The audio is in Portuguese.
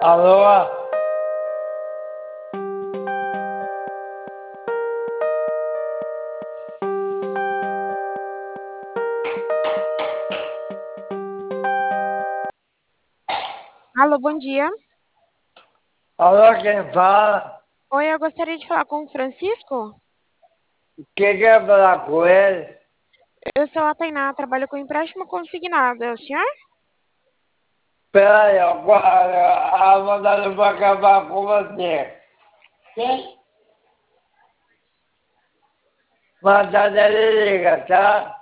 Alô? Alô, bom dia. Alô, quem fala? Oi, eu gostaria de falar com o Francisco. Quem quer falar com ele? Eu sou a Tainá, trabalho com empréstimo consignado. É o senhor? Peraí, a vontade vai acabar com você. Quem? Mas ele liga, tá?